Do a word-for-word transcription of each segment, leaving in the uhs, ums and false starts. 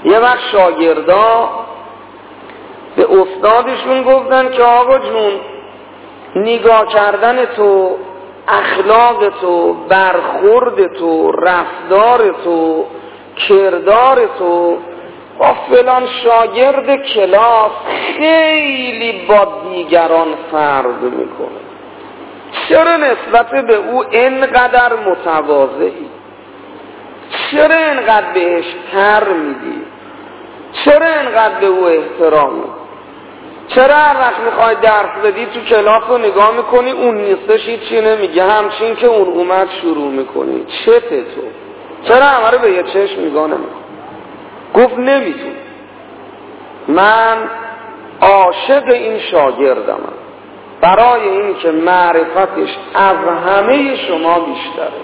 یه وقت شاگردا به استادشون گفتن که آقا جون نگاه کردن تو، اخلاق تو، برخورد تو، رفتار تو، کردار تو با فلان شاگرد کلاس خیلی با دیگران فرق میکنه. چرا نسبت به او اینقدر متواضعی؟ چرا اینقدر بهش تر میدی؟ چرا اینقدر به او احترام میدی؟ چرا هر وقت میخوای درس بدی تو کلاس رو نگاه میکنی اون نیستش هیچی نمیگه، همچین که اون اومد شروع میکنی؟ چته تو؟ چرا همه رو به یه چشم نگاه نمیکنی؟ گفت نمیتون. من عاشق این شاگردم برای این که معرفتش از همه شما بیشتره.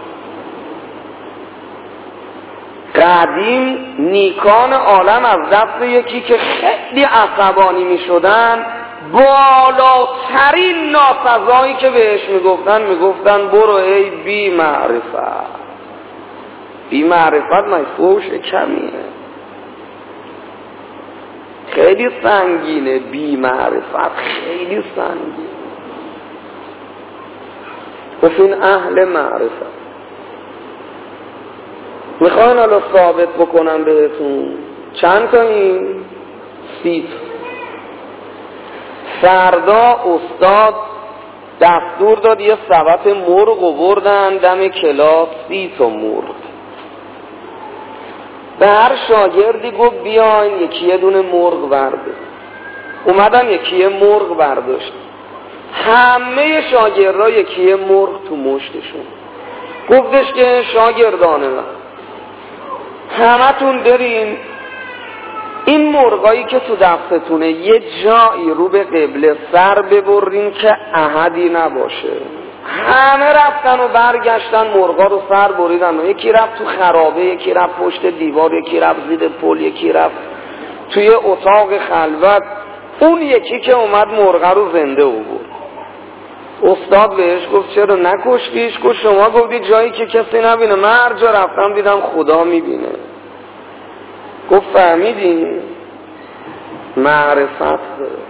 قدیم نیکان عالم از دست یکی که خیلی عصبانی می شدن بالاترین ناسزایی که بهش می گفتن می گفتن برو ای بی معرفت. بی معرفت مفهوش کمیه، خیلی سنگینه. بی معرفت خیلی سنگینه. بسین اهل معرفت. میخواین حالا ثابت بکنم بهتون چند تا این سی تا. فردا استاد دستور داد یه سبت مرغ آوردن دم کلاس، سی تا مرغ. به هر شاگردی گفت بیاین یکی یه دونه مرغ برداشت. اومدن یکی یه مرغ برداشت. همه شاگردها یکی یه مرغ تو مشتشون. گفتش که شاگردان من همتون برین این مرغایی که تو دستتونه یه جایی رو به قبله سر ببرین که احدی نباشه. همه رفتن و برگشتن مرغا رو سر بریدن و یکی رفت تو خرابه، یکی رفت پشت دیوار، یکی رفت زیر پل، یکی رفت توی اتاق خلوت. اون یکی که اومد مرغا رو زنده آورد. استاد بهش گفت چرا نکشتیش؟ گفت شما گفتی جایی که کسی نبینه، من هر جا رفتم دیدم خدا میبینه. گفت فهمیدین؟ معرفت